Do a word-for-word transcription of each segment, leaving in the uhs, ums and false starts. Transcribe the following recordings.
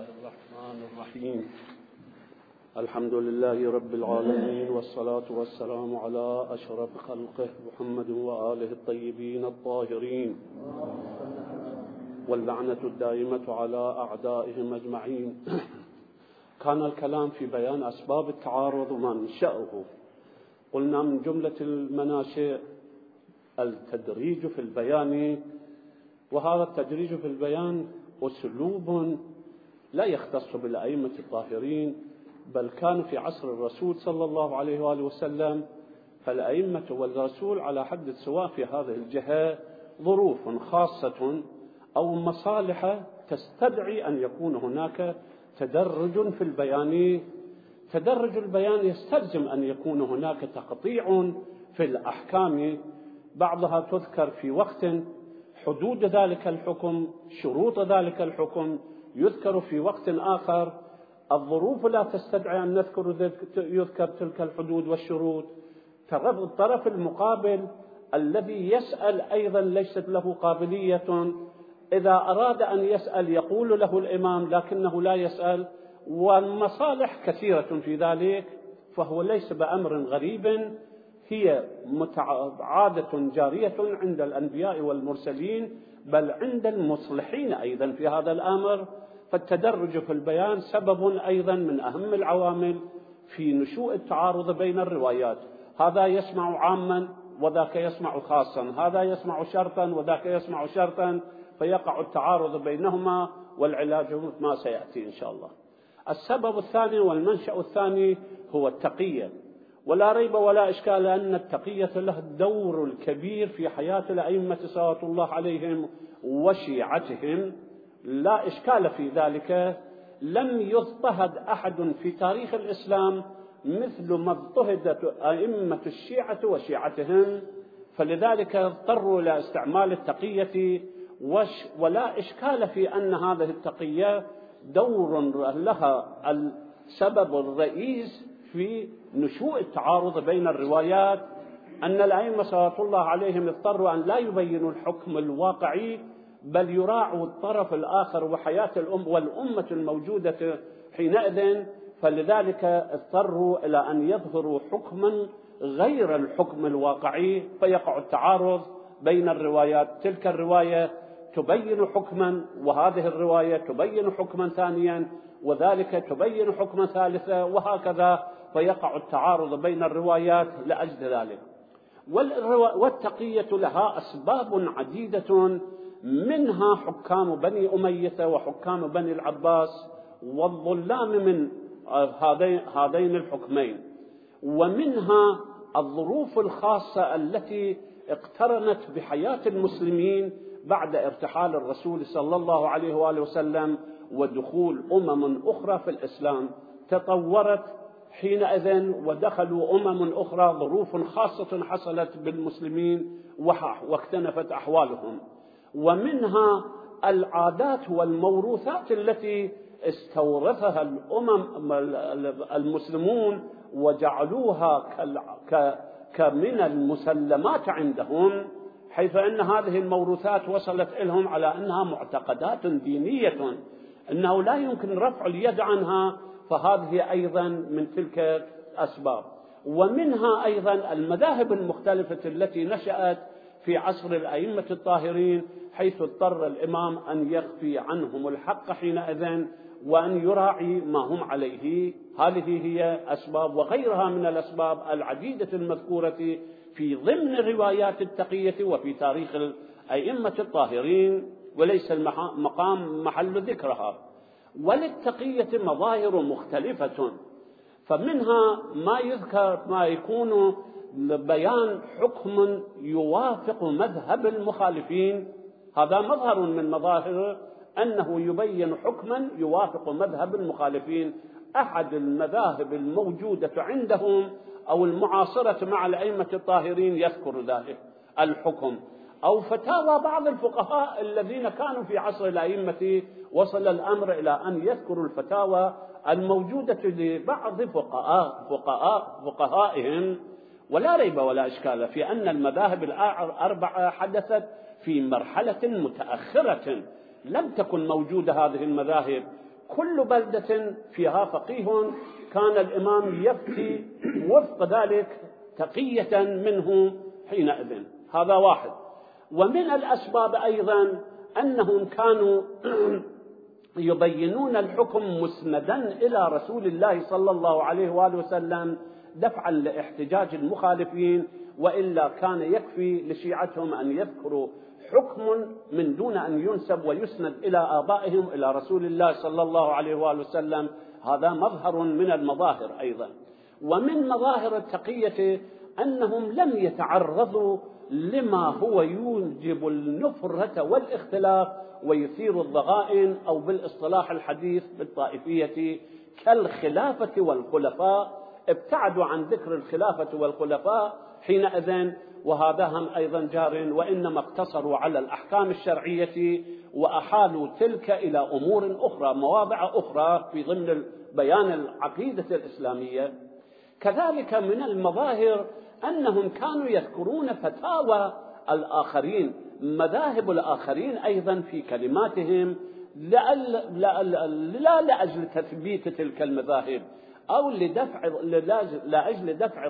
الله الرحمن الرحيم. الحمد لله رب العالمين، والصلاة والسلام على أشرف خلقه محمد وآله الطيبين الطاهرين، واللعنة الدائمة على أعدائهم أجمعين. كان الكلام في بيان أسباب التعارض ومنشأه. قلنا من جملة المناشئ التدريج في البيان، وهذا التدريج في البيان أسلوب لا يختص بالأئمة الطاهرين، بل كان في عصر الرسول صلى الله عليه وآله وسلم، فالأئمة والرسول على حد سواء في هذه الجهة. ظروف خاصة أو مصالح تستدعي أن يكون هناك تدرج في البيان. تدرج البيان يستلزم أن يكون هناك تقطيع في الأحكام، بعضها تذكر في وقت، حدود ذلك الحكم، شروط ذلك الحكم يذكر في وقت آخر. الظروف لا تستدعي أن نذكر يذكر تلك الحدود والشروط. الطرف المقابل الذي يسأل أيضا ليست له قابلية، إذا أراد أن يسأل يقول له الإمام لكنه لا يسأل، والمصالح كثيرة في ذلك، فهو ليس بأمر غريب، هي عادة جارية عند الأنبياء والمرسلين، بل عند المصلحين أيضا في هذا الأمر. فالتدرج في البيان سبب أيضا من أهم العوامل في نشوء التعارض بين الروايات. هذا يسمع عاما وذاك يسمع خاصا، هذا يسمع شرطا وذاك يسمع شرطا، فيقع التعارض بينهما، والعلاج ما سيأتي إن شاء الله. السبب الثاني والمنشأ الثاني هو التقية، ولا ريب ولا إشكال أن التقية له الدور الكبير في حياة الأئمة صلوات الله عليهم وشيعتهم، لا إشكال في ذلك. لم يضطهد أحد في تاريخ الإسلام مثل ما اضطهدت أئمة الشيعة وشيعتهم، فلذلك اضطروا إلى استعمال التقية، ولا إشكال في أن هذه التقية دور لها السبب الرئيس في نشوء التعارض بين الروايات. أن الأئمة صلوات الله عليهم اضطروا أن لا يبينوا الحكم الواقعي، بل يراعوا الطرف الآخر وحياة الأم والأمة الموجودة حينئذ، فلذلك اضطروا إلى أن يظهروا حكما غير الحكم الواقعي، فيقع التعارض بين الروايات. تلك الرواية تبين حكما، وهذه الرواية تبين حكما ثانيا، وذلك تبين حكما ثالثا، وهكذا، فيقع التعارض بين الروايات لأجل ذلك. والتقية لها أسباب عديدة، منها حكام بني أمية وحكام بني العباس والظلام من هذين الحكمين، ومنها الظروف الخاصة التي اقترنت بحياة المسلمين بعد ارتحال الرسول صلى الله عليه وآله وسلم ودخول أمم أخرى في الإسلام. تطورت حينئذ ودخلوا أمم أخرى، ظروف خاصة حصلت بالمسلمين واختلفت أحوالهم. ومنها العادات والموروثات التي استورثها الأمم المسلمون وجعلوها كمن المسلمات عندهم، حيث أن هذه الموروثات وصلت إلهم على أنها معتقدات دينية، أنه لا يمكن رفع اليد عنها، فهذه أيضا من تلك الأسباب. ومنها أيضا المذاهب المختلفة التي نشأت في عصر الأئمة الطاهرين، حيث اضطر الإمام أن يخفي عنهم الحق حينئذ وأن يراعي ما هم عليه. هذه هي أسباب، وغيرها من الأسباب العديدة المذكورة في ضمن روايات التقية وفي تاريخ الأئمة الطاهرين، وليس المقام محل ذكرها. وللتقية مظاهر مختلفة، فمنها ما يذكر ما يكون بيان حكم يوافق مذهب المخالفين، هذا مظهر من مظاهر أنه يبين حكما يوافق مذهب المخالفين. أحد المذاهب الموجودة عندهم أو المعاصرة مع الأئمة الطاهرين يذكر ذلك الحكم، أو فتاوى بعض الفقهاء الذين كانوا في عصر الأئمة، وصل الأمر إلى أن يذكروا الفتاوى الموجودة لبعض فقهاء فقهاء فقهائهم. ولا ريب ولا إشكال في أن المذاهب الأربعة حدثت في مرحلة متأخرة، لم تكن موجودة هذه المذاهب كل بلدة فيها فقيه كان الإمام يفتي وفق ذلك تقية منه حينئذ. هذا واحد. ومن الأسباب أيضا أنهم كانوا يبينون الحكم مسندا إلى رسول الله صلى الله عليه وآله وسلم دفعا لاحتجاج المخالفين، وإلا كان يكفي لشيعتهم أن يذكروا حكم من دون أن ينسب ويسند إلى آبائهم إلى رسول الله صلى الله عليه وآله وسلم. هذا مظهر من المظاهر أيضا. ومن مظاهر التقية أنهم لم يتعرضوا لما هو يوجب النفرة والاختلاف ويثير الضغائن، أو بالاصطلاح الحديث بالطائفية كالخلافة والخلفاء. ابتعدوا عن ذكر الخلافة والخلفاء حينئذ، وهذا هم أيضا جار، وإنما اقتصروا على الأحكام الشرعية وأحالوا تلك إلى أمور أخرى، مواضع أخرى في ضمن بيان العقيدة الإسلامية. كذلك من المظاهر أنهم كانوا يذكرون فتاوى الآخرين، مذاهب الآخرين أيضا في كلماتهم، لا, لا, لا لأجل تثبيت تلك المذاهب أو لدفع لأجل دفع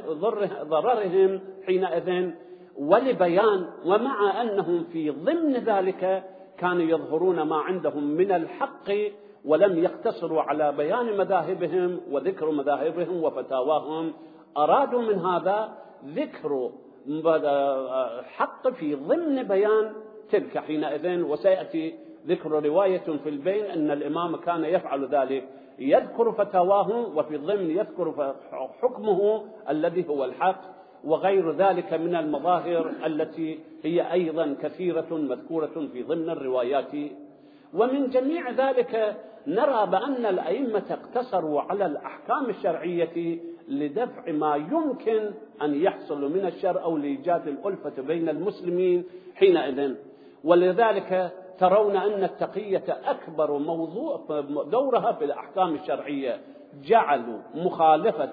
ضررهم حينئذ ولبيان، ومع أنهم في ضمن ذلك كانوا يظهرون ما عندهم من الحق، ولم يقتصروا على بيان مذاهبهم وذكر مذاهبهم وفتاواهم. أرادوا من هذا ذكر حق في ضمن بيان تلك حينئذ. وسيأتي ذكر رواية في البين أن الإمام كان يفعل ذلك، يذكر فتاواه وفي الضمن يذكر حكمه الذي هو الحق، وغير ذلك من المظاهر التي هي أيضا كثيرة مذكورة في ضمن الروايات. ومن جميع ذلك نرى بأن الأئمة اقتصروا على الأحكام الشرعية لدفع ما يمكن أن يحصل من الشر أو لإيجاد الألفة بين المسلمين حينئذ. ولذلك ترون أن التقية أكبر موضوع دورها في الأحكام الشرعية، جعلوا مخالفة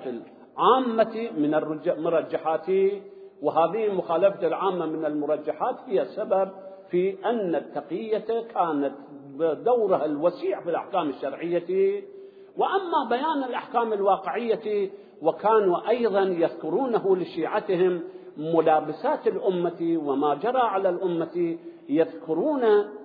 العامة من المرجحات، وهذه المخالفة العامة من المرجحات هي سبب في أن التقية كانت دورها الوسيع في الأحكام الشرعية. وأما بيان الأحكام الواقعية، وكانوا أيضا يذكرونه لشيعتهم ملابسات الأمة وما جرى على الأمة، يذكرون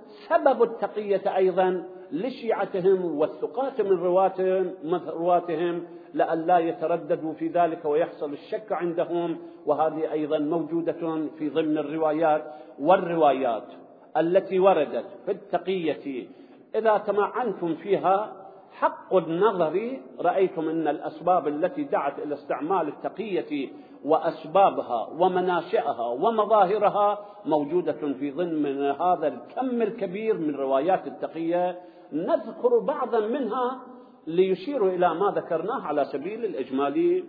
سبب التقية أيضا لشيعتهم والثقات من رواتهم, رواتهم لئلا يترددوا في ذلك ويحصل الشك عندهم. وهذه أيضا موجودة في ضمن الروايات. والروايات التي وردت في التقية إذا تمعنتم فيها حق النظر رأيتم أن الأسباب التي دعت إلى استعمال التقية وأسبابها ومناشئها ومظاهرها موجودة في ضمن هذا الكم الكبير من روايات التقية. نذكر بعضا منها ليشير إلى ما ذكرناه على سبيل الإجمال.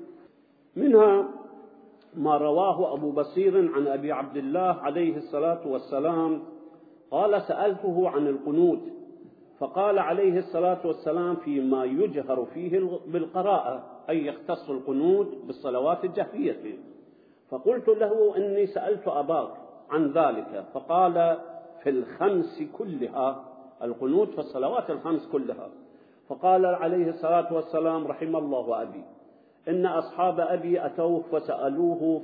منها ما رواه أبو بصير عن أبي عبد الله عليه الصلاة والسلام قال: سألته عن القنوت فقال عليه الصلاة والسلام: فيما يجهر فيه بالقراءة، أي يختص القنوت بالصلوات الجهرية. فقلت له: إني سألت أباك عن ذلك، فقال: في الخمس كلها، القنوت في الصلوات الخمس كلها. فقال عليه الصلاة والسلام: رحم الله أبي، إن أصحاب أبي أتوه فسألوه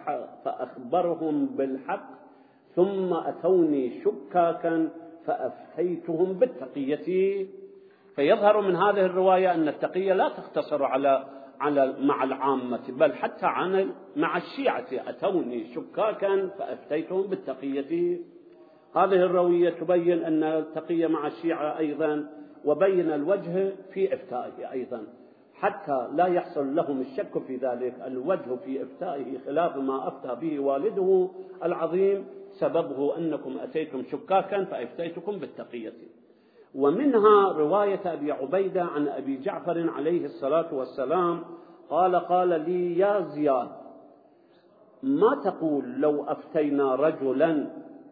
فأخبرهم بالحق، ثم أتوني شكاكا فأفتيتهم بالتقية. فيظهر من هذه الرواية أن التقية لا تقتصر على على مع العامة، بل حتى عن مع الشيعة. أتوني شكاكا فأفتيتهم بالتقية. هذه الرواية تبين أن التقية مع الشيعة أيضا، وبين الوجه في إفتائه أيضا حتى لا يحصل لهم الشك في ذلك. الوجه في إفتائه خلاف ما أفتى به والده العظيم، سببه أنكم أتيتم شكاكا فأفتيتكم بالتقية. ومنها رواية أبي عبيدة عن أبي جعفر عليه الصلاة والسلام قال: قال لي: يا زياد، ما تقول لو أفتينا رجلا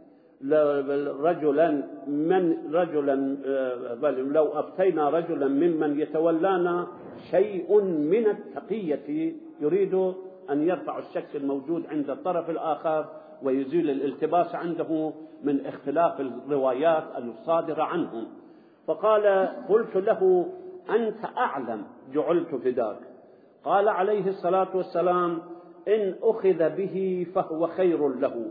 رجلا من رجلا بل لو أفتينا رجلا ممن يتولانا شيء من التقية؟ يريد أن يرفع الشك الموجود عند الطرف الآخر ويزيل الالتباس عنده من اختلاف الروايات الصادرة عنهم. فقال: قلت له: أنت أعلم، جعلت فداك. قال عليه الصلاة والسلام: إن أخذ به فهو خير له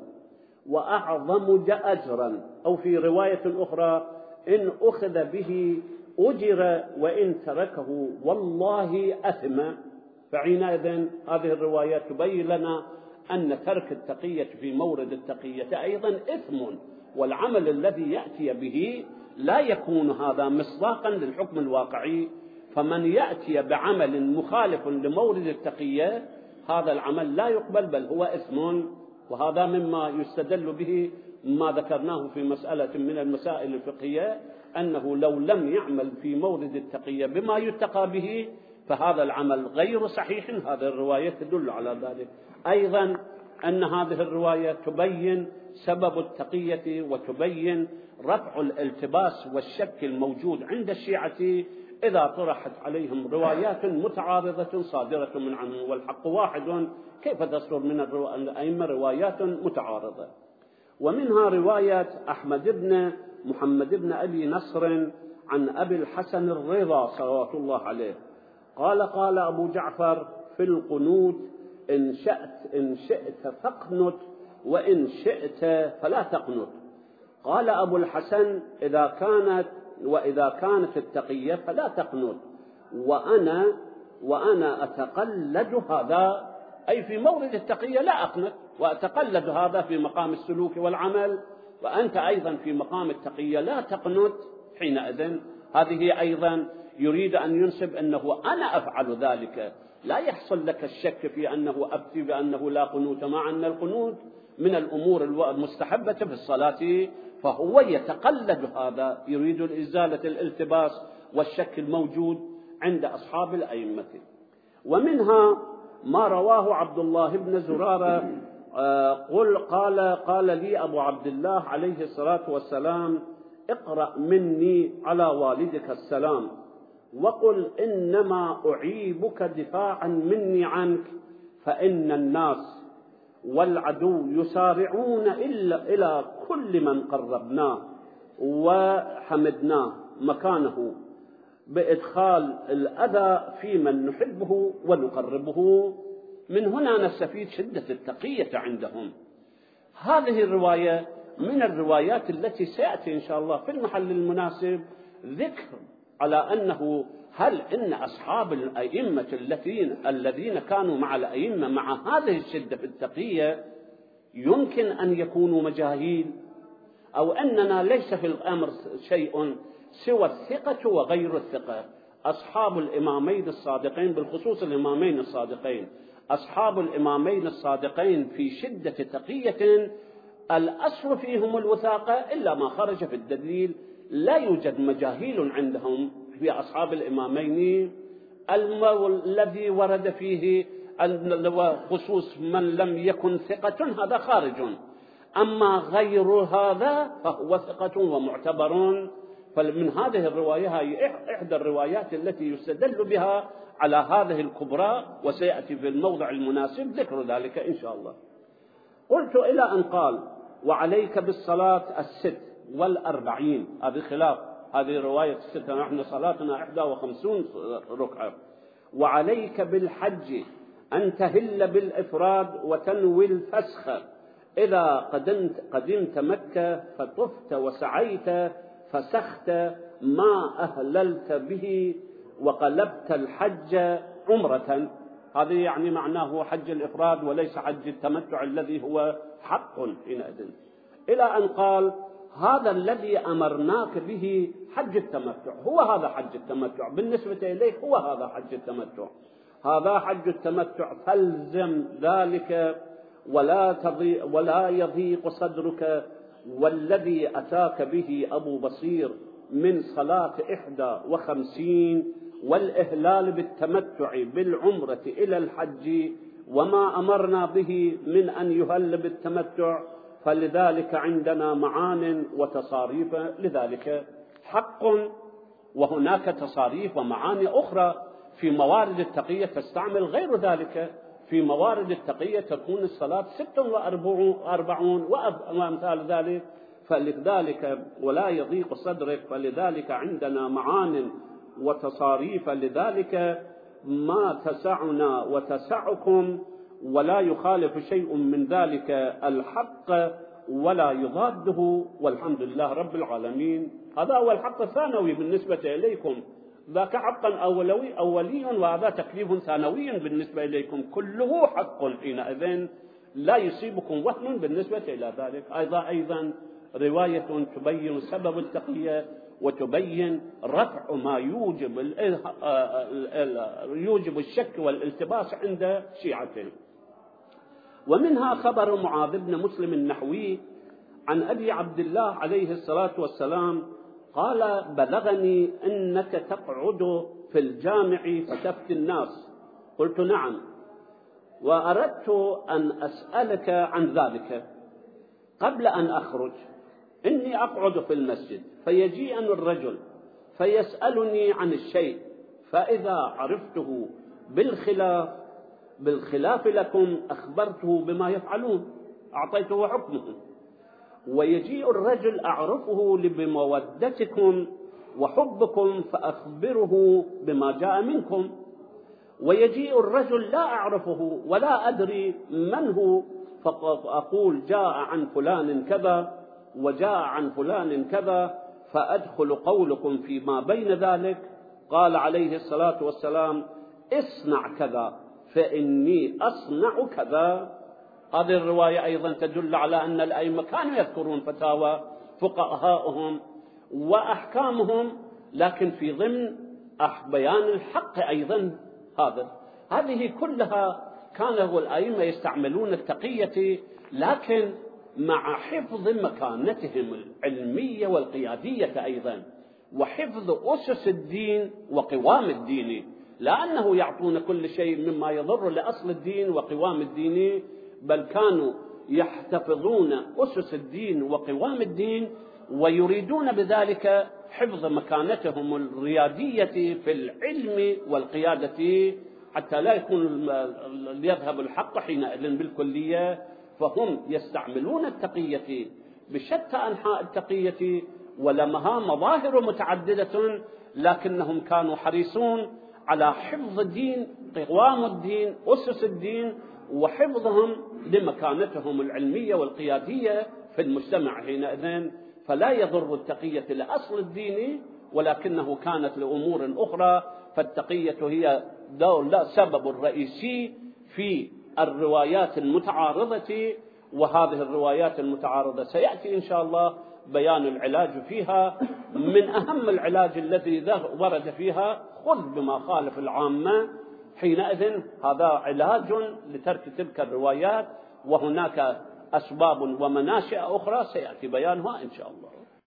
وأعظم أجرا، أو في رواية أخرى: إن أخذ به أجر وإن تركه والله أثم. فحينئذ هذه الروايات تبين لنا أن ترك التقية في مورد التقية أيضا إثم، والعمل الذي يأتي به لا يكون هذا مصداقا للحكم الواقعي. فمن يأتي بعمل مخالف لمورد التقية هذا العمل لا يقبل، بل هو إثم. وهذا مما يستدل به ما ذكرناه في مسألة من المسائل الفقهية، أنه لو لم يعمل في مورد التقية بما يتقى به فهذا العمل غير صحيح. هذه الرواية تدل على ذلك. أيضا أن هذه الرواية تبين سبب التقية، وتبين رفع الالتباس والشك الموجود عند الشيعة إذا طرحت عليهم روايات متعارضة صادرة من عنهم، والحق واحد، كيف تصدر من الأئمة روايات متعارضة؟ ومنها رواية أحمد بن محمد بن أبي نصر عن أبي الحسن الرضا صلوات الله عليه قال: قال أبو جعفر في القنوت: إن شئت إن شئت فاقنت، وإن شئت فلا تقنت. قال أبو الحسن: إذا كانت وإذا كانت التقية فلا تقنت، وأنا وأنا أتقلد هذا، أي في مورد التقية لا أقنت، وأتقلد هذا في مقام السلوك والعمل، وأنت أيضا في مقام التقية لا تقنت. حينئذ هذه أيضا يريد أن ينسب أنه أنا أفعل ذلك، لا يحصل لك الشك في أنه أبتي بأنه لا قنوت، مع أن القنوت من الأمور المستحبة في الصلاة، فهو يتقلد هذا، يريد إزالة الالتباس والشك الموجود عند أصحاب الأئمة. ومنها ما رواه عبد الله بن زرارة قل قال قال لي أبو عبد الله عليه الصلاة والسلام: اقرأ مني على والدك السلام، وقل إنما أعيبك دفاعا مني عنك، فإن الناس والعدو يسارعون إلا إلى كل من قربناه وحمدناه مكانه بإدخال الأذى في من نحبه ونقربه. من هنا نستفيد شدة التقية عندهم. هذه الرواية من الروايات التي سيأتي إن شاء الله في المحل المناسب ذكر على أنه هل إن أصحاب الأئمة الذين الذين كانوا مع الأئمة مع هذه الشدة في التقية يمكن أن يكونوا مجاهيل، أو أننا ليس في الأمر شيء سوى الثقة وغير الثقة. أصحاب الإمامين الصادقين، بالخصوص الإمامين الصادقين، أصحاب الإمامين الصادقين في شدة تقية الأصل فيهم الوثاقة إلا ما خرج في الدليل. لا يوجد مجاهيل عندهم في أصحاب الإمامين. الذي ورد فيه خصوص من لم يكن ثقة هذا خارج، أما غير هذا فهو ثقة ومعتبر. فمن هذه الرواية هي إحدى الروايات التي يستدل بها على هذه الكبرى، وسيأتي في الموضع المناسب ذكر ذلك إن شاء الله. قلت إلى أن قال: وعليك بالصلاة الست والأربعين. هذه خلاف هذه رواية الستة، نحن صلاتنا إحدى وخمسون ركعة. وعليك بالحج أن تهل بالإفراد وتنوي الفسخ إذا قدمت, قدمت مكة فطفت وسعيت فسخت ما أهللت به وقلبت الحج عمرة. هذا يعني معناه حج الإفراد وليس حج التمتع الذي هو حق حينئذ. إلى أن قال: هذا الذي أمرناك به حج التمتع، هو هذا حج التمتع بالنسبة إليك، هو هذا حج التمتع، هذا حج التمتع، فالزم ذلك ولا تضيق ولا يضيق صدرك. والذي أتاك به أبو بصير من صلاة إحدى وخمسين والإهلال بالتمتع بالعمرة إلى الحج وما أمرنا به من أن يهل بالتمتع، فلذلك عندنا معان وتصاريف لذلك حق. وهناك تصاريف ومعاني أخرى في موارد التقية تستعمل غير ذلك. في موارد التقية تكون الصلاة ست وأربعون وأمثال ذلك، فلذلك ولا يضيق صدرك، فلذلك عندنا معان وتصاريف، لذلك ما تسعنا وتسعكم، ولا يخالف شيء من ذلك الحق ولا يضاده، والحمد لله رب العالمين. هذا هو الحق الثانوي بالنسبة إليكم، ذاك حقا أولوي أولي، وهذا تكليف ثانوي بالنسبة إليكم، كله حق حينئذ لا يصيبكم وهن بالنسبة إلى ذلك. أيضا أيضا رواية تبين سبب التقية وتبين رفع ما يوجب يوجب الشك والالتباس عند شيعته. ومنها خبر معاذ بن مسلم النحوي عن أبي عبد الله عليه الصلاة والسلام قال: بلغني أنك تقعد في الجامع فتفتي الناس. قلت: نعم، وأردت أن أسألك عن ذلك قبل أن أخرج. إني أقعد في المسجد فيجيء الرجل فيسألني عن الشيء، فإذا عرفته بالخلاف بالخلاف لكم أخبرته بما يفعلون، أعطيته حكمه. ويجيء الرجل أعرفه بمودتكم وحبكم فأخبره بما جاء منكم. ويجيء الرجل لا أعرفه ولا أدري من هو، فأقول جاء عن فلان كذا وجاء عن فلان كذا، فأدخل قولكم فيما بين ذلك. قال عليه الصلاة والسلام: اصنع كذا فإني أصنع كذا. هذه الرواية أيضا تدل على أن الأئمة كانوا يذكرون فتاوى فقهائهم وأحكامهم، لكن في ضمن بيان الحق أيضا. هذا هذه كلها كانوا الأئمة يستعملون التقية، لكن مع حفظ مكانتهم العلمية والقيادية أيضا، وحفظ أسس الدين وقوام الدين، لأنه يعطون كل شيء مما يضر لأصل الدين وقوام الدين، بل كانوا يحتفظون أسس الدين وقوام الدين، ويريدون بذلك حفظ مكانتهم الريادية في العلم والقيادة، حتى لا يكون يذهب الحق حينئذ بالكلية. فهم يستعملون التقية بشتى أنحاء التقية، ولها مظاهر متعددة، لكنهم كانوا حريصون على حفظ الدين، قوام الدين، أسس الدين، وحفظهم لمكانتهم العلمية والقيادية في المجتمع حينئذ. فلا يضر التقية لأصل الدين، ولكنه كانت لأمور أخرى. فالتقية هي دور سبب الرئيسي في الروايات المتعارضة، وهذه الروايات المتعارضة سيأتي إن شاء الله بيان العلاج فيها. من أهم العلاج الذي ورد فيها: خذ بما خالف العامة. حينئذ هذا علاج لترك تلك الروايات، وهناك أسباب ومناشئ أخرى سيأتي بيانها إن شاء الله.